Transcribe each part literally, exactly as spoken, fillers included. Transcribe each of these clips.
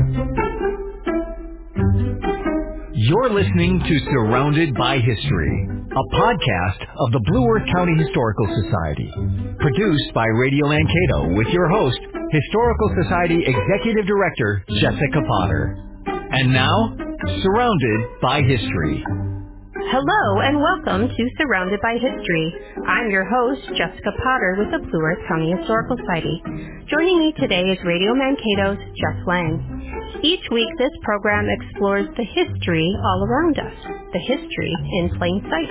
You're listening to Surrounded by History, a podcast of the Blue Earth County Historical Society, produced by Radio Mankato with your host, Historical Society Executive Director Jessica Potter. And now, Surrounded by History. Hello and welcome to Surrounded by History. I'm your host, Jessica Potter with the Blue Earth County Historical Society. Joining me today is Radio Mankato's Jeff Lang. Each week this program explores the history all around us, the history in plain sight.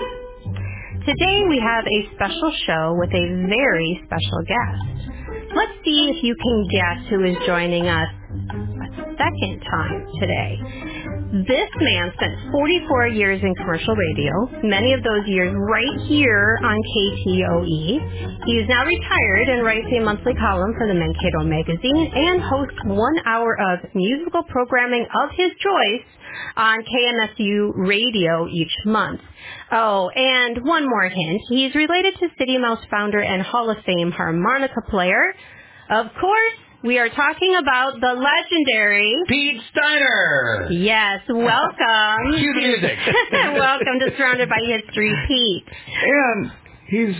Today we have a special show with a very special guest. Let's see if you can guess who is joining us a second time today. This man spent forty-four years in commercial radio, many of those years right here on K T O E. He is now retired and writes a monthly column for the Mankato Magazine and hosts one hour of musical programming of his choice on K M S U radio each month. Oh, and one more hint. He's related to City Mouse founder and Hall of Fame harmonica player. Of course, we are talking about the legendary Pete Steiner. Yes, welcome. Cue the music. Welcome to Surrounded by History, Pete. And he's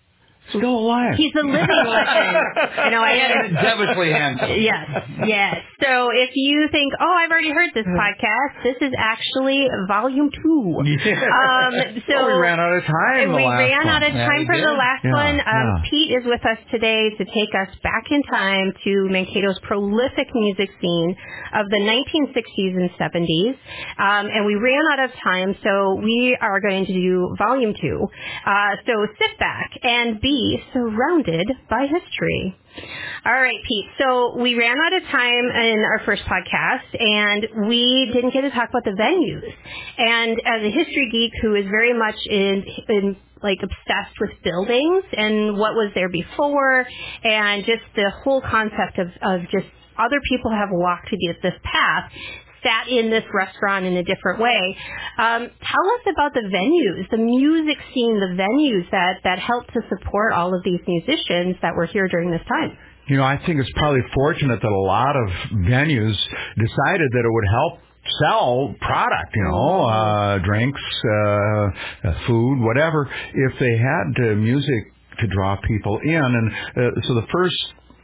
still alive. He's a living legend. You know, I and devilishly handsome. Yes, yes. So if you think, oh, I've already heard this podcast, this is actually volume two. Yeah. Um, so well, we ran out of time. We the last ran one. out of time yeah, for the last yeah, one. Um, yeah. Pete is with us today to take us back in time to Mankato's prolific music scene of the nineteen sixties and seventies. Um, and we ran out of time, so we are going to do volume two. Uh, so sit back and be surrounded by history. All right, Pete. So we ran out of time in our first podcast, and we didn't get to talk about the venues. And as a history geek who is very much in, in like obsessed with buildings and what was there before, and just the whole concept of, of just other people have walked to this path, sat in this restaurant in a different way. Um, tell us about the venues, the music scene, the venues that, that helped to support all of these musicians that were here during this time. You know, I think it's probably fortunate that a lot of venues decided that it would help sell product, you know, uh, drinks, uh, food, whatever, if they had uh, music to draw people in. And uh, so the first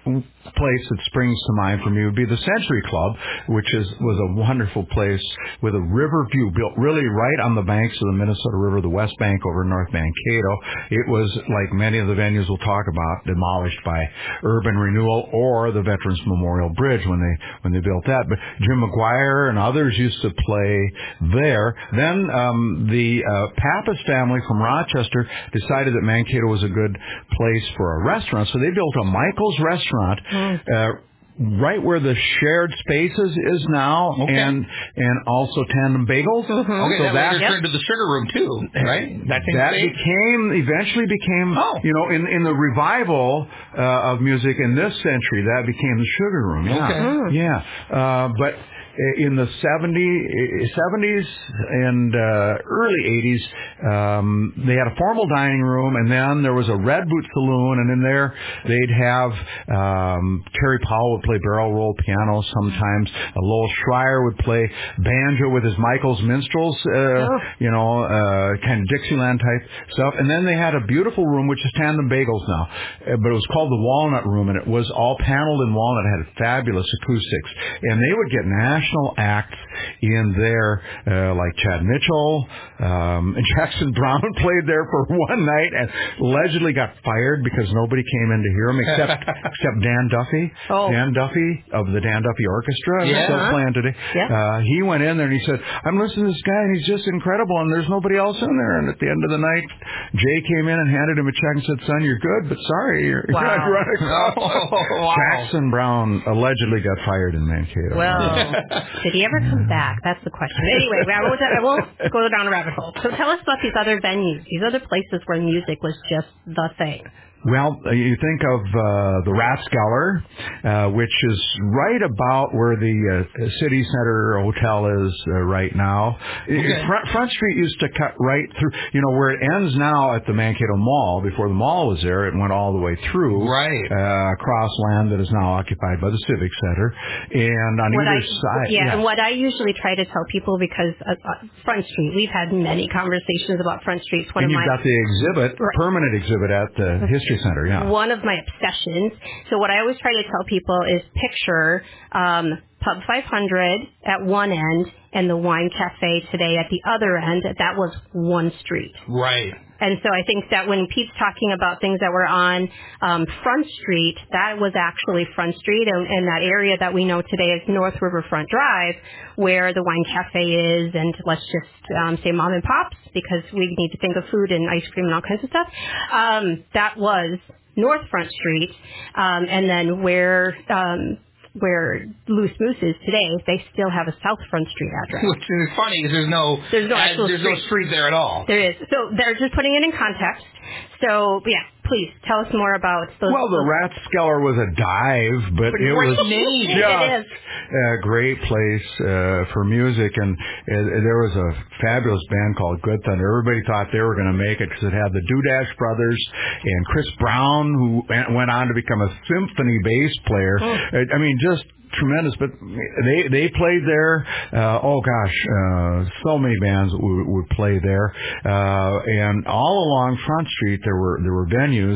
place that springs to mind for me would be the Century Club, which is was a wonderful place with a river view built really right on the banks of the Minnesota River, the West Bank over North Mankato. It was, like many of the venues we'll talk about, demolished by urban renewal or the Veterans Memorial Bridge when they when they built that. But Jim McGuire and others used to play there. Then um, the uh, Pappas family from Rochester decided that Mankato was a good place for a restaurant, so they built a Michael's Restaurant Uh, right where the shared spaces is now, okay. and and also Tandem Bagels. Mm-hmm. Okay, so that, that later turned to the Sugar Room too, right? That, that became eventually became oh. you know in in the revival uh, of music in this century, that became the Sugar Room. Yeah, okay. yeah, uh, but. In the seventies and uh, early eighties, um, they had a formal dining room, and then there was a Red Boot Saloon, and in there they'd have um, Terry Powell would play barrel roll piano sometimes. Uh, Lowell Schreier would play banjo with his Michael's Minstrels, uh, oh. you know, uh, kind of Dixieland type stuff. And then they had a beautiful room, which is Tandem Bagels now, uh, but it was called the Walnut Room, and it was all paneled in walnut. It had fabulous acoustics, and they would get national acts in there, uh, like Chad Mitchell, um, and Jackson Brown played there for one night and allegedly got fired because nobody came in to hear him except except Dan Duffy. Oh. Dan Duffy of the Dan Duffy Orchestra, yeah. still playing today. Yeah. Uh, he went in there and he said, "I'm listening to this guy and he's just incredible, and there's nobody else in there." And at the end of the night, Jay came in and handed him a check and said, "Son, you're good, but sorry, you're wow. not running." Oh, wow. Jackson Brown allegedly got fired in Mankato. Well, did he ever come back? That's the question. Anyway, I won't, I won't go down a rabbit hole. So tell us about these other venues, these other places where music was just the thing. Well, you think of uh, the Rathskeller, uh, which is right about where the uh, City Center Hotel is uh, right now. Okay. Front, Front Street used to cut right through, you know, where it ends now at the Mankato Mall. Before the mall was there, it went all the way through. Right. Uh, across land that is now occupied by the Civic Center. And on what either I, side. Yeah, yeah, and what I usually try to tell people, because uh, uh, Front Street, we've had many conversations about Front Street. It's one and of you've my, got the exhibit, right. permanent exhibit at the History Center, yeah. One of my obsessions. So what I always try to tell people is picture um, Pub five hundred at one end and the Wine Cafe today at the other end. That was one street. Right. And so I think that when Pete's talking about things that were on um, Front Street, that was actually Front Street, and, and that area that we know today is North Riverfront Drive, where the Wine Cafe is, and let's just um, say Mom and Pop's, because we need to think of food and ice cream and all kinds of stuff. Um, that was North Front Street, um, and then where... Um, where Loose Moose is today, they still have a South Front Street address. Which is funny because there's no there's no, uh, there's street. no street there at all. There is. So they're just putting it in context. So, yeah, please tell us more about those. Well, the Rathskeller was a dive, but it was name. just It is. a great place uh, for music. And uh, there was a fabulous band called Good Thunder. Everybody thought they were going to make it because it had the Dudash Brothers and Chris Brown, who went on to become a symphony bass player. Oh. I mean, just tremendous, but they they played there. Uh, oh gosh, uh, so many bands would, would play there, uh, and all along Front Street there were there were venues.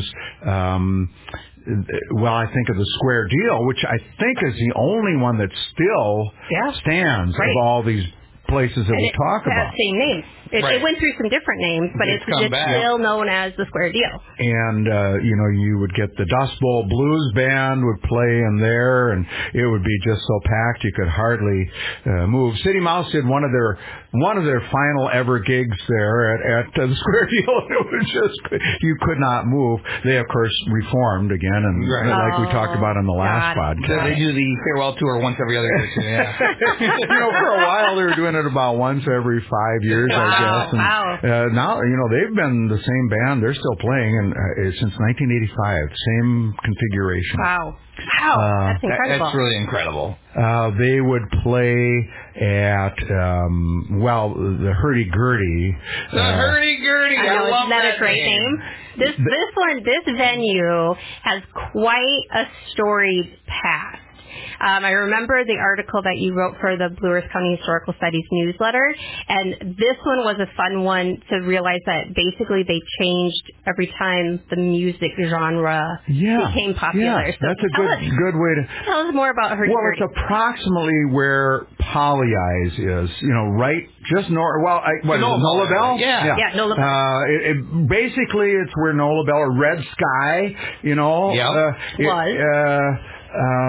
Um, well, I think of the Square Deal, which I think is the only one that still yeah. stands right. of all these places that and we it talk has about. Same name. It, right. it went through some different names, but It's it's, come it's back. still known as the Square Deal. And, uh, you know, you would get the Dust Bowl Blues Band would play in there, and it would be just so packed you could hardly uh, move. City Mouse did one of their one of their final ever gigs there at, at uh, the Square Deal. It was just, you could not move. They, of course, reformed again, and right. like we talked about on the last God. podcast. So they do the farewell tour once every other year, too, yeah. You know, for a while they were doing it about once every five years, Wow. I guess. And, Wow. Uh, now, you know, they've been the same band. They're still playing and uh, since nineteen eighty-five. Same configuration. Wow. Wow. Uh, That's incredible. That's really incredible. Uh, they would play at, um, well, the Hurdy-Gurdy. The uh, Hurdy-Gurdy. I I, know, love isn't that, that a great name. name? This this one, this venue has quite a storied past. Um, I remember the article that you wrote for the Blue Earth County Historical Studies newsletter, and this one was a fun one to realize that basically they changed every time the music genre yeah, became popular. Yeah, so that's a tell good us, good way to... Tell us more about her. Well, it's approximately where Polly Eyes is, you know, right just north... Well, I, what is it, Nola Bell? Yeah. Yeah, Nola Bell. Uh, it, it, basically, it's where Nola Bell or Red Sky, you know... Yep. Uh, it, Was. Uh,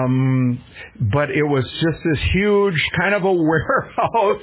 Um, but it was just this huge kind of a warehouse,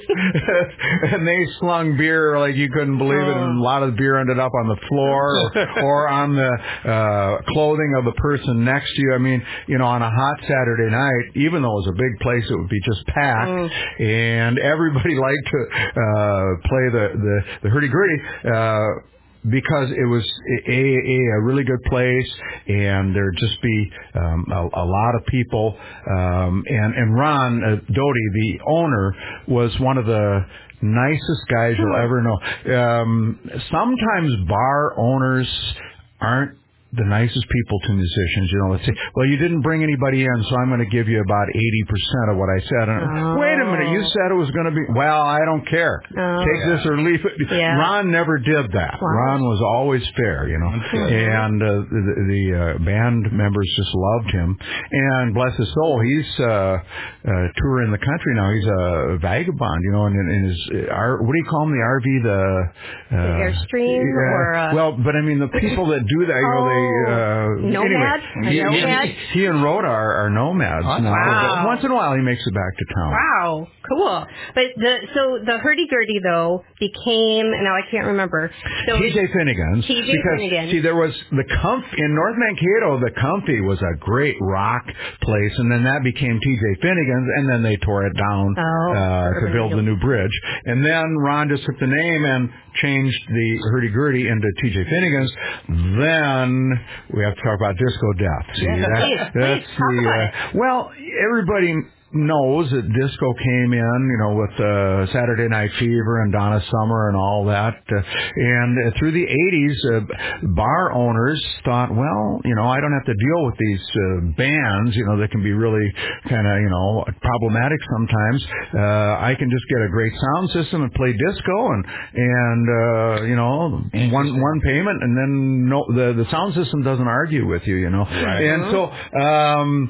and they slung beer like you couldn't believe it, and a lot of the beer ended up on the floor or, or on the uh, clothing of the person next to you. I mean, you know, on a hot Saturday night, even though it was a big place, it would be just packed, mm. and everybody liked to uh, play the the, the hurdy-gurdy. Uh, Because it was a, a, a really good place, and there'd just be um, a, a lot of people. Um, and, and Ron uh, Doty, the owner, was one of the nicest guys you'll ever know. Um, sometimes bar owners aren't the nicest people to musicians. You know, let's say, well, you didn't bring anybody in, so I'm going to give you about eighty percent of what I said. And, oh. Wait a minute, you said it was going to be, well, I don't care. Oh. Take yeah. this or leave it. Yeah. Ron never did that. Wow. Ron was always fair, you know. And uh, the, the uh, band members just loved him. And bless his soul, he's uh, uh, touring the country now. He's a vagabond, you know, and in his, uh, what do you call him, the R V, the... Uh, the Airstream? Uh, or uh, well, but I mean, the people that do that, you know, they... Uh, Nomad? Anyway, he, nomad? he, he and Rhoda are, are nomads. Oh, now, wow. but once in a while, he makes it back to town. Wow, cool. But the so the hurdy-gurdy though became now I can't remember. So T J Finnegan's. T J because, Finnegan. See, there was the Comf in North Mankato. The Comfy was a great rock place, and then that became T J Finnegan's, and then they tore it down oh, uh, to build the new bridge. And then Ron just took the name and changed the hurdy-gurdy into T J Finnegan's. Then then we have to talk about disco death. See, Yeah, that, please, that's please, talk the about uh, it. well, everybody knows that disco came in, you know, with uh, Saturday Night Fever and Donna Summer and all that. Uh, and uh, through the eighties, uh, bar owners thought, well, you know, I don't have to deal with these uh, bands, you know, that can be really kind of, you know, problematic sometimes. Uh, I can just get a great sound system and play disco and, and uh, you know, one one payment, and then no, the, the sound system doesn't argue with you, you know. Right. And so... Um,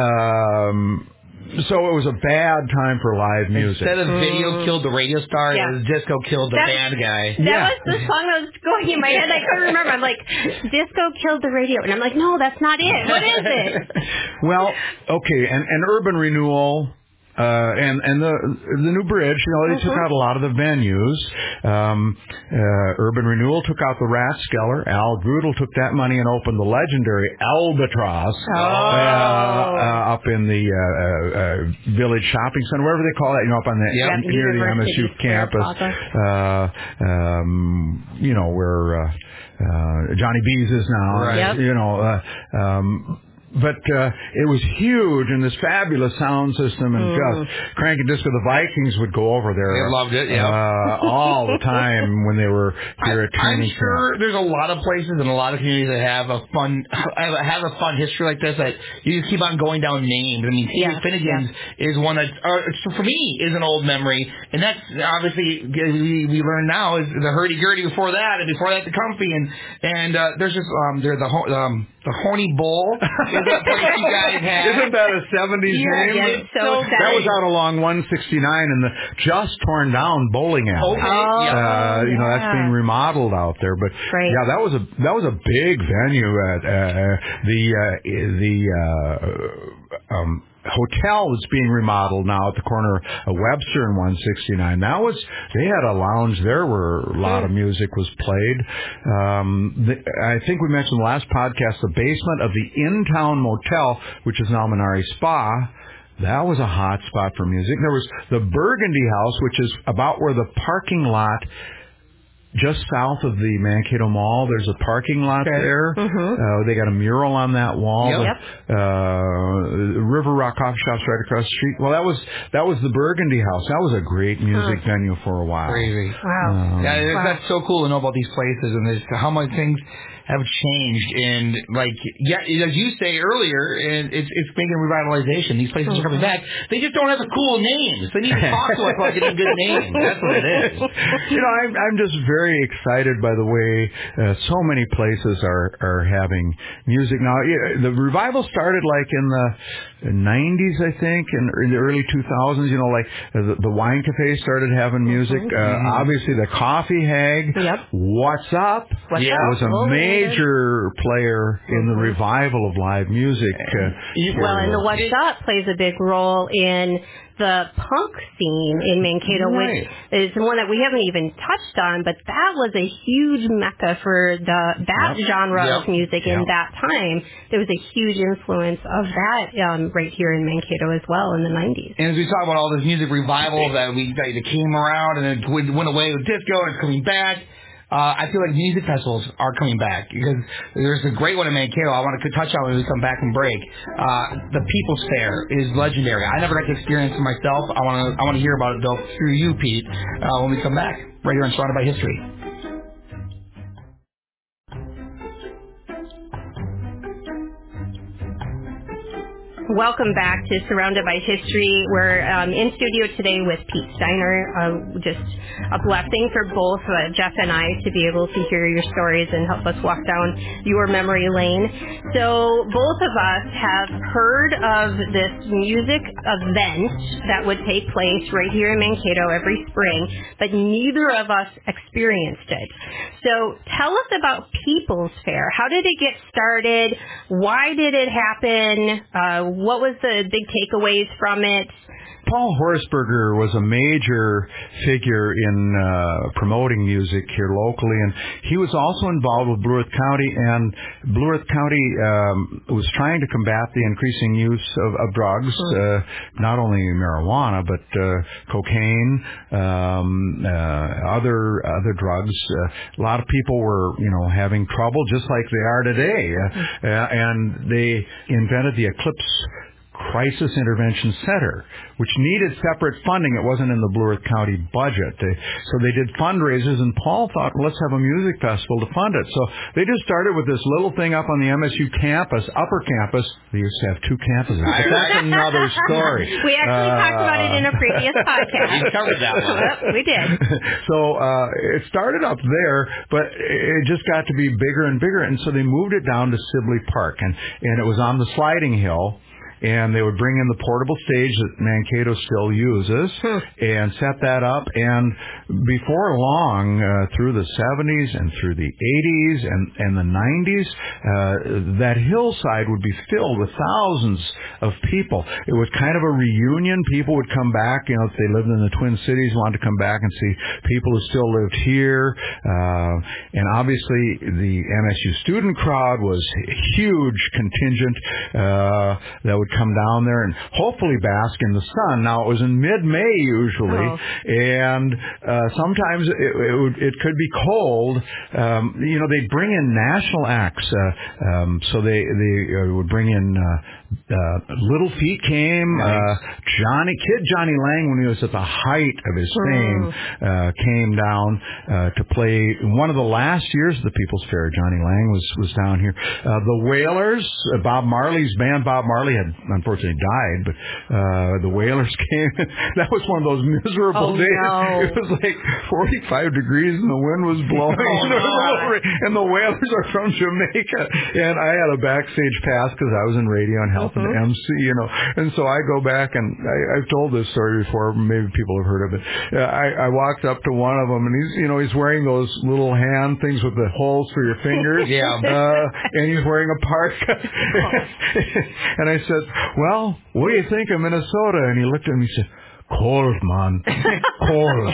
um, So it was a bad time for live music. Instead of video killed the radio star, Yeah. it was disco killed the That- band guy. That Yeah. was the song that was going in my head. I couldn't remember. I'm like, disco killed the radio. And I'm like, no, that's not it. What is it? Well, okay, and, and Urban Renewal... Uh, and and the the new bridge, you know, they Mm-hmm. took out a lot of the venues. Um, uh, Urban Renewal took out the Rathskeller. Al Grudel took that money and opened the legendary Albatross Oh. uh, uh, up in the uh, uh, uh, Village Shopping Center, whatever they call that, you know, up on the Yep, near the M S U University Square campus. Plaza. Uh, um, you know where uh, uh, Johnny B's is now. Right. Yep. You know. Uh, um, But uh, it was huge, and this fabulous sound system, and Mm. just Crank and Disco. The Vikings would go over there. They loved it, yeah. uh, all the time when they were here at I'm training sure camp. there's a lot of places and a lot of communities that have a fun have a, have a fun history like this that you just keep on going down names. I mean, Yeah, Finnegan's is one that, uh, for me, is an old memory, and that's obviously we, we learn now is the hurdy gurdy before that, and before that the comfy, and and uh, there's just um there's the ho- um the Horny Bull is that place you guys have. Isn't that a seventies Yeah, name? yeah, it's so that exciting. was out along one sixty-nine in the just torn down bowling alley. Okay, Oh, yeah. Uh, you know, that's yeah. being remodeled out there, but Right. yeah, that was a that was a big venue at uh, the uh, the uh, um, hotel that's being remodeled now at the corner of Webster and one sixty-nine. That was they had a lounge there where a lot of music was played. Um, the, I think we mentioned the last podcast the basement of the In-Town Motel, which is now Minari Spa. That was a hot spot for music. There was the Burgundy House, which is about where the parking lot, just south of the Mankato Mall. There's a parking lot Okay. there. Mm-hmm. Uh, they got a mural on that wall. Yep. The, uh, River Rock Coffee Shop's right across the street. Well, that was that was the Burgundy House. That was a great music Huh. venue for a while. Crazy. Wow. Um, Yeah, it- Wow. that's so cool to know about these places and this, how much things have changed. And like, yeah, as you say earlier, and it's it's making revitalization. These places are coming back. They just don't have the cool names. They need to talk to us about getting good names. That's what it is. You know, I'm I'm just very excited by the way uh, so many places are are having music now. Yeah, the revival started like in the nineties, I think, and in the early two thousands. You know, like uh, the, the wine cafe started having music. Uh, obviously, the Coffee Hag. Yep. What's Up? What's Yeah. up? Was a Oh, major player in the revival of live music. Uh, Well, and the What's It- Up plays a big role in the punk scene in Mankato, Right. which is one that we haven't even touched on, but that was a huge mecca for the that Yep. genre Yep. of music in Yep. that time. There was a huge influence of that um, right here in Mankato as well in the nineties. And as we talk about all this music revival that we that came around and then went went away with disco and it's coming back, uh, I feel like music festivals are coming back because there's a great one in Mankato I want to touch on when we come back from break. Uh, the People's Fair is legendary. I never got to experience it myself. I want to I want to hear about it though through you, Pete, uh, when we come back right here on Surrounded by History. Welcome back to Surrounded by History. We're um, in studio today with Pete Steiner. Uh, just a blessing for both uh, Jeff and I to be able to hear your stories and help us walk down your memory lane. So both of us have heard of this music event that would take place right here in Mankato every spring, but neither of us experienced it. So tell us about People's Fair. How did it get started? Why did it happen? Uh, what was the big takeaways from it? Paul Horsberger was a major figure in uh, promoting music here locally, and he was also involved with Blue Earth County, and Blue Earth County um, was trying to combat the increasing use of, of drugs, mm. uh, not only marijuana, but uh, cocaine, um, uh, other other drugs. Uh, a lot of people were, you know, having trouble, just like they are today, uh, uh, and they invented the Eclipse Crisis Intervention Center, which needed separate funding. It wasn't in the Blue Earth County budget. They, so they did fundraisers, and Paul thought, well, let's have a music festival to fund it. So they just started with this little thing up on the M S U campus, upper campus. They used to have two campuses, but that's another story. We actually uh, talked about it in a previous podcast. We covered that one. Yep, we did. So uh, it started up there, but it just got to be bigger and bigger, and so they moved it down to Sibley Park, and, and it was on the sliding hill. And they would bring in the portable stage that Mankato still uses hmm. and set that up. And before long, uh, through the seventies and through the eighties and, and the nineties, uh, that hillside would be filled with thousands of people. It was kind of a reunion. People would come back, you know, if they lived in the Twin Cities, wanted to come back and see people who still lived here. Uh, and obviously, the M S U student crowd was a huge contingent uh, that would come down there and hopefully bask in the sun. Now, it was in mid-May usually, oh. and uh, sometimes it, it, would, it could be cold. Um, you know, they'd bring in national acts. Uh, um, so they, they uh, would bring in uh, uh, Little Feat came. Nice. Uh, Johnny, Kid Johnny Lang, when he was at the height of his fame, uh, came down uh, to play one of the last years of the People's Fair. Johnny Lang was, was down here. Uh, the Wailers, uh, Bob Marley's band. Bob Marley had unfortunately died, but uh, the Wailers came. That was one of those miserable oh, days. No. It was like forty-five degrees and the wind was blowing. Oh, and the Wailers are from Jamaica. And I had a backstage pass because I was in radio and helping mm-hmm. M C, you know. And so I go back, and I, I've told this story before. Maybe people have heard of it. Uh, I, I walked up to one of them, and he's, you know, he's wearing those little hand things with the holes for your fingers. Yeah. Uh, and he's wearing a parka. And I said, well, what do you think of Minnesota? And he looked at me and he said, cold, man. Cold.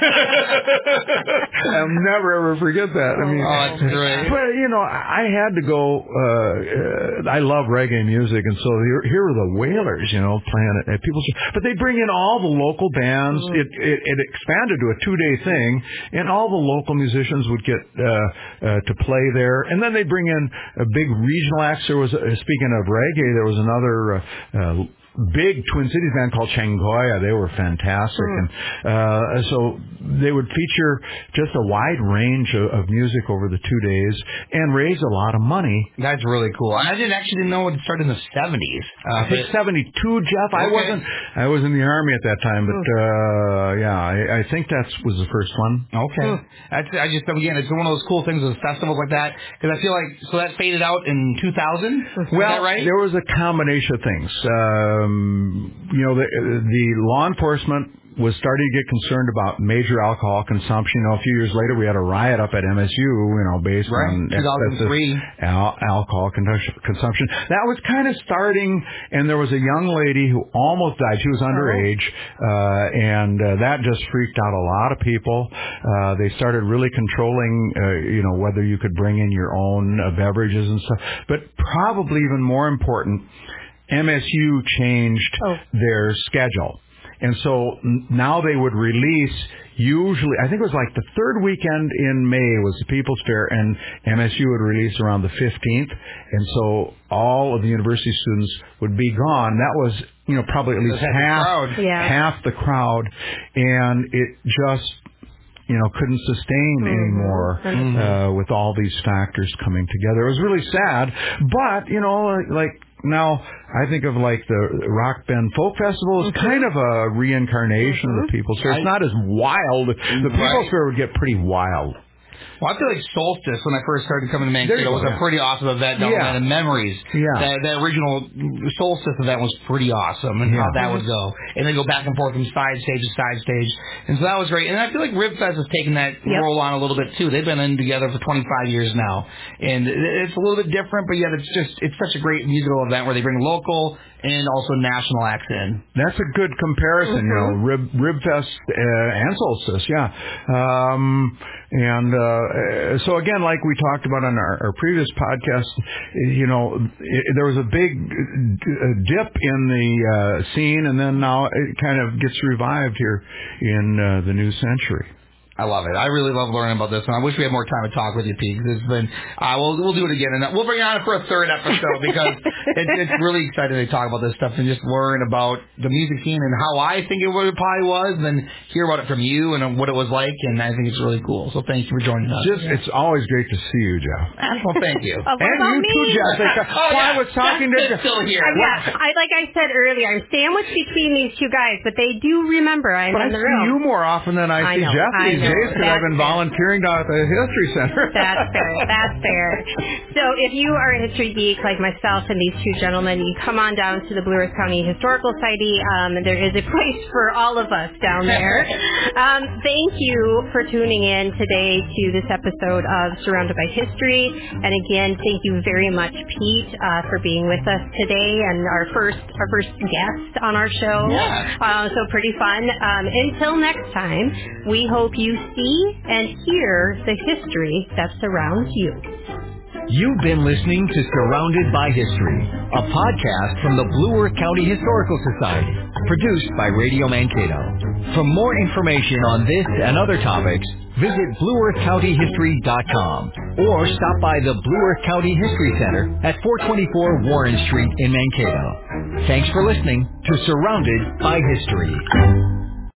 I'll never, ever forget that. I mean, oh, that's great. But, you know, I had to go, uh, uh, I love reggae music, and so here, here were the Wailers, you know, playing at, at people's, but they bring in all the local bands. Mm. It, it, it expanded to a two-day thing, and all the local musicians would get uh, uh, to play there, and then they bring in a big regional acts. There was, uh, speaking of reggae, there was another uh, uh, big Twin Cities band called Changoya. They were fantastic. Mm. And uh, so they would feature just a wide range of, of music over the two days and raise a lot of money. That's really cool. I didn't actually didn't know it started in the seventies. Uh, I think seventy-two, Jeff. Okay. I wasn't. I was in the Army at that time, but uh, yeah, I, I think that was the first one. Okay. Mm. That's, I just again, it's one of those cool things with festivals like that, because I feel like so that faded out in two thousand. Well, that right? There was a combination of things. Uh, Um, you know, the, the law enforcement was starting to get concerned about major alcohol consumption. You know, a few years later, we had a riot up at M S U, you know, based right. on two thousand three al- alcohol consumption. That was kind of starting, and there was a young lady who almost died. She was underage, uh, and uh, that just freaked out a lot of people. Uh, they started really controlling, uh, you know, whether you could bring in your own uh, beverages and stuff. But probably even more important, M S U changed oh. their schedule. And so now they would release, usually, I think it was like the third weekend in May was the People's Fair, and M S U would release around the fifteenth. And so all of the university students would be gone. That was, you know, probably at least half, yeah. half the crowd. And it just, you know, couldn't sustain mm-hmm. anymore mm-hmm. uh, with all these factors coming together. It was really sad. But, you know, like, now, I think of like the Rock Bend Folk Festival as mm-hmm. kind of a reincarnation mm-hmm. of the People's Fair. It's not as wild. The People's right. Fair would get pretty wild. Well, I feel like Solstice, when I first started coming to Mankato, was yeah. a pretty awesome event. Yeah. And memories. Yeah. That, that original Solstice event was pretty awesome, and yeah. how that would go. And they go back and forth from side stage to side stage. And so that was great. And I feel like Ribfest has taken that yep. role on a little bit, too. They've been in together for twenty-five years now. And it's a little bit different, but yet it's just, it's such a great musical event where they bring local and also national acts in. That's a good comparison, mm-hmm. you know, Rib, Ribfest uh, and Solstice, yeah. Um, and uh, so again, like we talked about on our, our previous podcast, you know, it, there was a big dip in the uh, scene, and then now it kind of gets revived here in uh, the new century. I love it. I really love learning about this, and I wish we had more time to talk with you, Pete. It's been, uh, we'll we'll do it again, and we'll bring you on for a third episode because it, it's really exciting to talk about this stuff and just learn about the music scene and how I think it would probably was, and then hear about it from you and what it was like, and I think it's really cool. So thank you for joining us. Just, it's always great to see you, Jeff. Well, thank you. Oh, and you me? too, Jessica. oh, well, yeah. I was talking to Jessica's still here. Uh, yeah, I, like I said earlier, I'm sandwiched between these two guys, but they do remember I'm but in I the see room. you more often than I, I see know, Jeff I these know. days because I've been volunteering down at the History Center. That's fair. That's fair. So if you are a history geek like myself and these two gentlemen, you come on down to the Blue Earth County Historical Society. Um, there is a place for all of us down there. Um, thank you for tuning in today to this episode of Surrounded by History. And again, thank you very much, Pete, uh, for being with us today and our first our first guest on our show. Yeah. Uh, so pretty fun. Um, until next time, we hope you see and hear the history that surrounds you. You've been listening to Surrounded by History, a podcast from the Blue Earth County Historical Society, produced by Radio Mankato. For more information on this and other topics, visit blue earth county history dot com or stop by the Blue Earth County History Center at four twenty-four Warren Street in Mankato. Thanks for listening to Surrounded by History.